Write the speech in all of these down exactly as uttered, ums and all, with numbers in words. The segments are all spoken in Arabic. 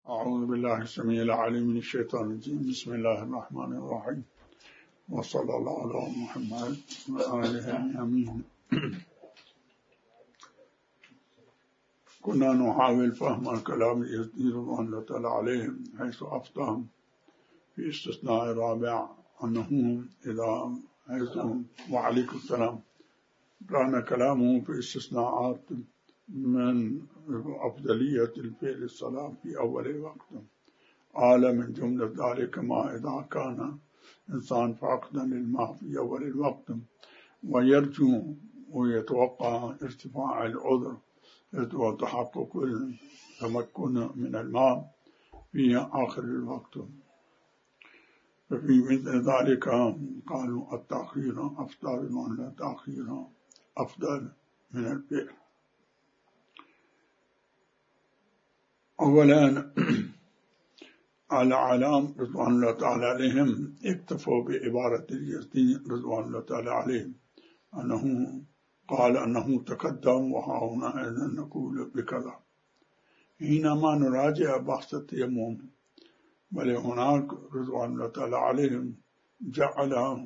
أعوذ بالله السميع العليم من الشيطان الرجيم. بسم الله الرحمن الرحيم، وصلى الله على محمد وآله آمين. كنا نحاول فهم الكلام يزيد رضوان الله تعالى عليهم، حيث أفتهم في استثناء الرابع أنه إذا حيث وعليكم السلام كان كلامه في استثناءات من أفضلية الفعل الصلاة في أول وقت، قال من جملة ذلك ما إذا كان إنسان فاقدا للماء في أول الوقت ويرجو ويتوقع ارتفاع العذر وتحقق التمكن من الماء في آخر الوقت، ففي مثل ذلك قالوا التأخير أفضل من التأخير أفضل من الفعل. أولا العلام رضوان الله تعالى عليهم اكتفوا بعبارة اليزدي رضوان الله تعالى عليهم أنه قال أنه تقدم وهنا أيضا نقول بكذا. حينما نراجع بحث التيمم بل هناك رضوان الله تعالى عليهم جعل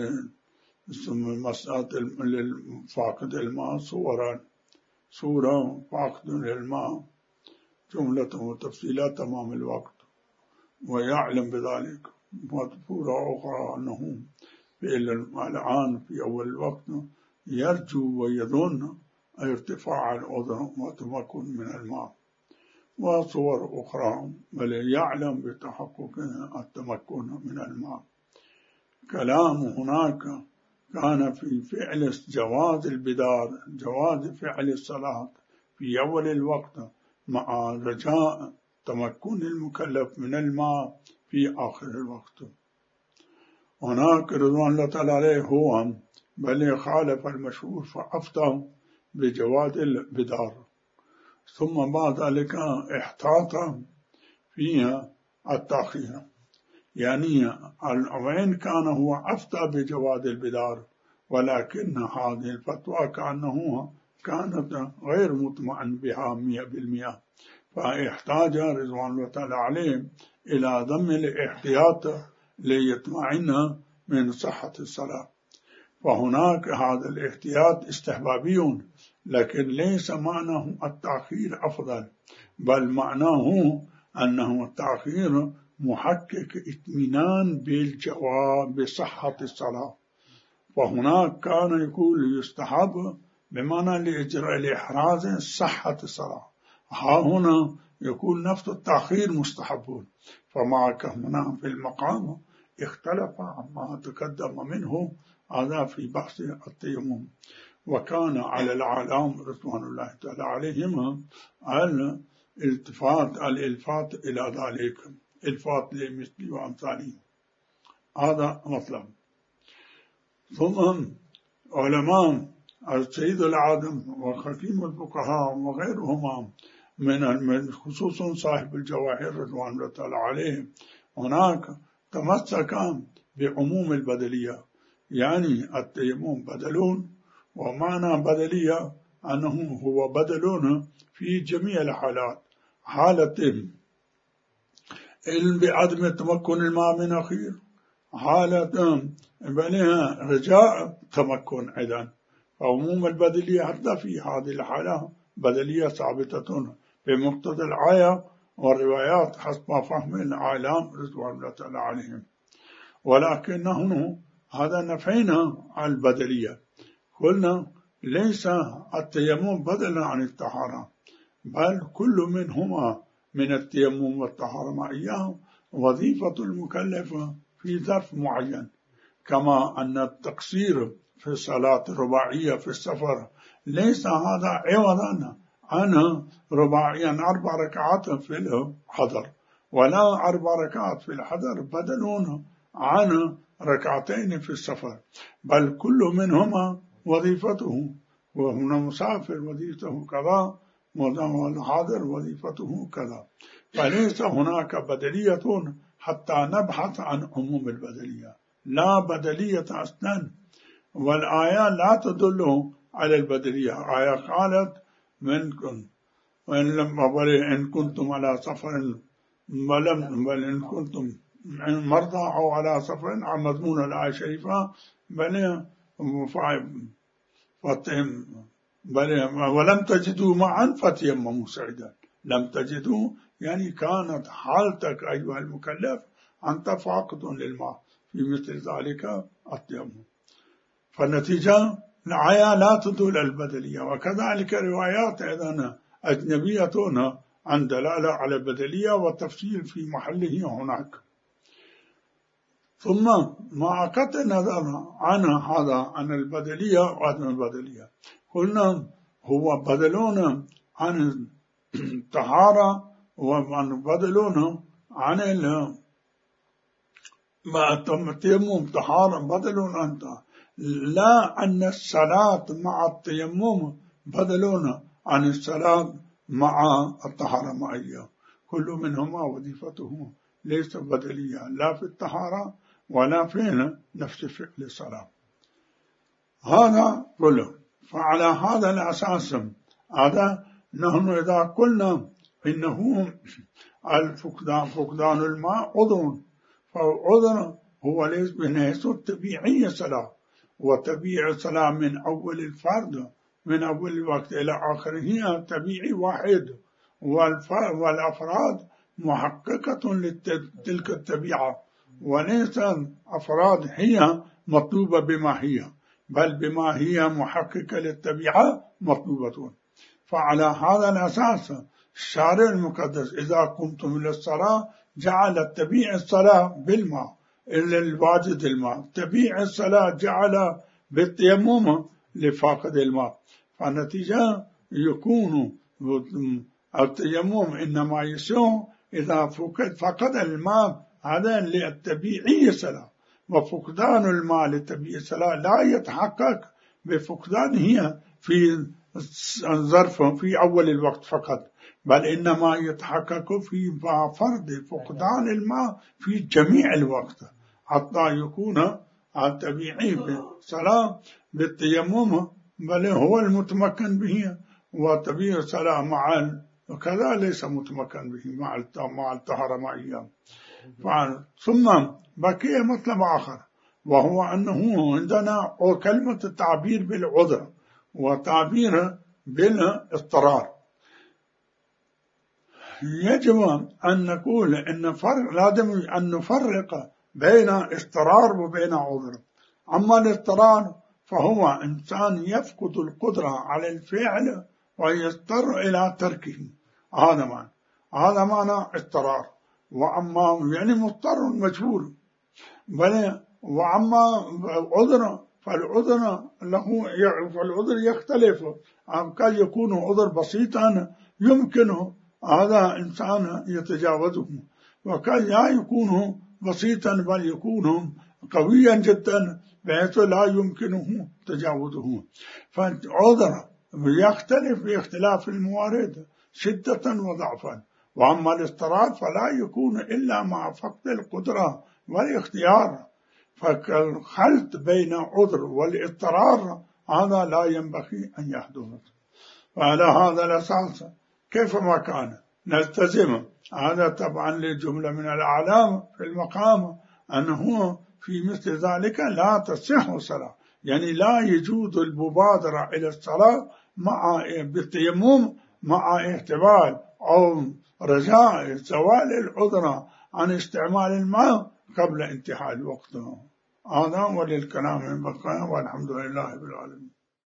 لمسألة للفاقد الماء صورا، صورة فاقد للماء جملة وتفصيلات تمام الوقت، ويعلم بذلك مذكورة أخرى أنه الآن في أول الوقت يرجو ويظن ارتفاع العذر وتمكن من الماء، وصور أخرى بل يعلم بتحقق التمكن من الماء. كلام هناك كان في فعل جواز البدار، جواز فعل الصلاة في أول الوقت مع رجاء تمكن المكلف من الماء في آخر الوقت. هناك رضوان الله تعالى عليه هو بل خالف المشهور فأفتى بجواز البدار، ثم بعد ذلك احتاط فيها التأخير، يعني وين كان هو أفتى بجواز البدار ولكن هذه الفتوى كأنه كانت غير مطمئن بها مئة بالمئة، فاحتاج رضوان الله تعالى عليه إلى ضم الاحتياط ليطمئن من صحة الصلاة. فهناك هذا الاحتياط استحبابي، لكن ليس معناه التأخير أفضل، بل معناه أنه التأخير محقق اطمئنان بالجواب بصحة الصلاة. فهناك كان يقول يستحب بمعنى لإجراء لإحراز صحة الصلاة، ها هنا يكون نفس التأخير مستحب، فمعك هنا في المقام اختلف عما تقدم منه هذا في بحث التيمم. وكان على العلام رضوان الله تعالى عليهم الالتفات الالفات إلى ذلك، الفات لمثل وأمثاله، هذا مطلب. ثم علماء السيد العادم وخكيم الفقهاء وغيرهما من خصوصا صاحب الجواهر رضوان الله تعالى عليه هناك تمسك بعموم البدلية، يعني التيمم بدلون، ومعنى بدلية أنه هو بدلون في جميع الحالات، حالة بعدم تمكن الماء من أخير، حالة بلها رجاء تمكن أيضا. عموم البدلية حتى في هذه الحالة بدلية ثابتة بمقتضى الآية والروايات حسب فهم العالم رضوان الله تعالى عليهم. ولكنه هذا نفينا على البدلية، قلنا ليس التيمم بدلا عن الطهارة، بل كل منهما من التيمم والطهارة معيا وظيفة المكلف في ظرف معين، كما أن التقصير في الصلاة الرباعية في السفر ليس هذا عوضا عن رباعيا أربع ركعات في الحضر، ولا أربع ركعات في الحضر بدلون عن ركعتين في السفر، بل كل منهما وظيفته، وهنا مسافر وظيفته كذا والحاضر وظيفته كذا، فليس هناك بدلية حتى نبحث عن عموم البدلية، لا بدلية أصلا. والآية لا تدل على البدلية، آية قالت منكم وإن لم إن كنتم على سفر ولم بل إن كنتم مرضى أو على سفر على مضمون الآية الشريفة بل بل ولم تجدوا معا فتيمموا سعيدا. لم تجدوا يعني كانت حالتك أيها المكلف أنت فاقد للماء، في مثل ذلك التيمم. فالنتيجة الآية لا تدل البدلية، وكذلك روايات أيضا أجنبية عن دلالة على البدلية والتفصيل في محله هناك. ثم مع قطع النظر عن هذا عن البدلية وعدم البدلية، قلنا هو بدلون عن الطهارة وعن بدلون عن التيمم طهارة بدلون أنت، لا أن الصلاة مع التيمم بدلون عن الصلاة مع الطهارة معية، كل منهما وظيفته ليس بدلية لا في الطهارة ولا في نفس فعل الصلاة. هذا كله. فعلى هذا الأساس هذا نحن إذا قلنا إنه الفقدان فقدان الماء عذر، فالعذر هو ليس بنحيث الطبيعي صلاة، وطبيعي الصلاة من أول الفرد من أول الوقت إلى آخره طبيعي واحد، والأفراد محققة لتلك الطبيعة، وليس أفراد هي مطلوبة بما هي، بل بما هي محققة للطبيعة مطلوبة. فعلى هذا الأساس الشارع المقدس إذا قمتم للصلاة جعل الطبيعي الصلاة بالماء إلا الواجد الماء، طبيعي الصلاة جعل بالتيمم لفاقد الماء. فالنتيجة يكون التيمم إنما يسوء إذا فقد فقد الماء هذا للطبيعي الصلاة، وفقدان الماء للطبيعي الصلاة لا يتحقق بفقدانه في الظرف في أول الوقت فقط، بل إنما يتحقق في فرض فقدان الماء في جميع الوقت، حتى يكون الطبيعي بالصلاة بالتيمم بل هو المتمكن به، وطبيعي الصلاة مع وكذا ليس متمكن به مع مع الطهارة معية. ثم بقي مطلب آخر، وهو أنه عندنا كلمة التعبير بالعذر وتعبير بالاضطرار. يجب أن نقول أن فرق لازم أن نفرق بين اضطرار وبين عذر. أما الاضطرار فهو إنسان يفقد القدرة على الفعل ويضطر إلى تركه، هذا معنى هذا معنى اضطرار. وأما يعني مضطر مجبور، بل وأما عذر فالعذر له فالعذر يختلف، قد يكون عذر بسيطا يمكنه هذا إنسان يتجاوزه، وقد لا يكون بسيطا بل يكون قويا جدا بحيث لا يمكنه تجاوزه. فالعذر يختلف باختلاف الموارد شدة وضعفا. وأما الاضطرار فلا يكون إلا مع فقد القدرة والاختيار، فالخلط بين عذر والاضطرار هذا لا ينبغي أن يحدث. وعلى هذا الأساس كيفما كان نلتزم، هذا طبعا لجملة من الأعلام في المقام أنه في مثل ذلك لا تصح الصلاة، يعني لا يجوز المبادرة إلى الصلاة مع بالتيمم مع احتمال أو رجاء زوال العذر عن استعمال الماء قبل انتهاء الوقت. هذا وللكلام من بقايا، والحمد لله رب العالمين.